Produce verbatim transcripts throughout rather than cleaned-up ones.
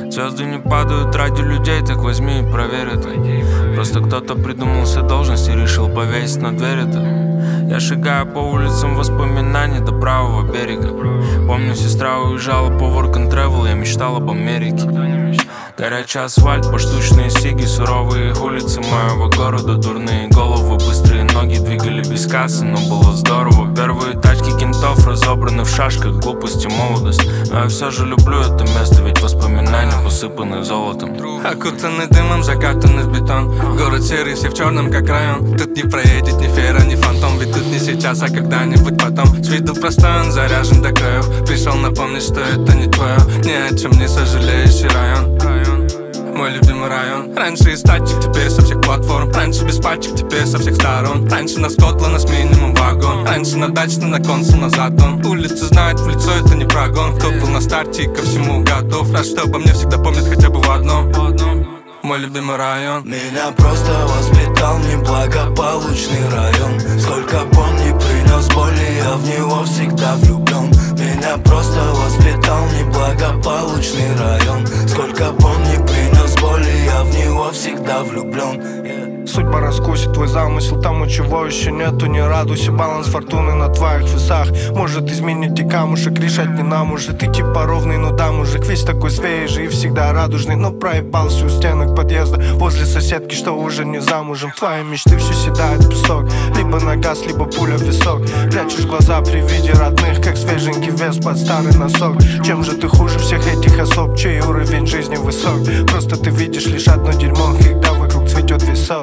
Звезды не падают ради людей, так возьми и проверь это. Просто кто-то придумал все должности и решил повесить на дверь это. Я шагаю по улицам воспоминаний до правого берега. Помню, сестра уезжала по work and travel, я мечтал об Америке. Горячий асфальт, поштучные сиги, суровые улицы моего города. Дурные головы, быстрые ноги двигали без кассы, но было здорово. Первые тачки кентов разобраны в шашках, глупость и молодость. Но я все же люблю это место, ведь воспоминания усыпаны золотом. Окутанный дымом, закатанный в бетон. Город серый, все в черном, как район. Тут не проедет ни фера, ни фантом. Ведь тут не сейчас, а когда-нибудь потом. С виду простой, он заряжен до краев. Пришел напомнить, что это не твое. Ни о чем не сожалеющий район. Мой любимый район. Раньше из тачек, теперь со всех платформ. Раньше без пачек, теперь со всех сторон. Раньше на Скотланд, с минимум вагон. Раньше на дачный, на консул, на затон. Улицы знают в лицо, это не прогон. Кто был на старте и ко всему готов. Рад, что обо мне всегда помнят хотя бы в одном. Мой любимый район. Меня просто воспитал неблагополучный район. Сколько бы он ни принес боли, я в него всегда влюблен. Меня просто воспитал неблагополучный район. Сколько бы он ни принес боли, я в него всегда влюблен. Судьба раскусит твой замысел, тому чего еще нету, не радуйся. Баланс фортуны на твоих весах может изменить и камушек, решать не нам уже. Ты типа ровный, но да, мужик весь такой свежий и всегда радужный. Но проебался у стенок подъезда возле соседки, что уже не замужем. Твои мечты все седают в песок, либо на газ, либо пуля в висок. Прячешь глаза при виде родных, как свеженький вес под старый носок. Чем же ты хуже всех этих особ, чей уровень жизни высок? Просто ты видишь лишь одно дерьмо, когда вокруг цветет весок.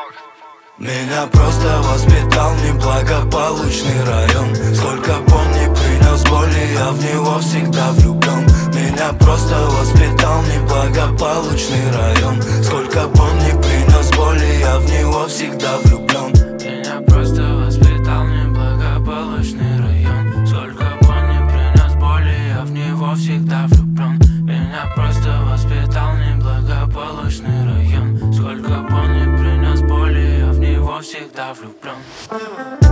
Меня просто воспитал неблагополучный район. Сколько бы он ни принес боли, я в него всегда влюблен. Меня просто воспитал неблагополучный район. Сколько бы он ни принес боли, я в него всегда влюблен. Меня просто воспитал неблагополучный район. Сколько бы он ни принес боли, я в него всегда влюблен. Меня просто воспитал неблагополучный район. Сколько бы он ни принес боли, я в него всегда влюблен.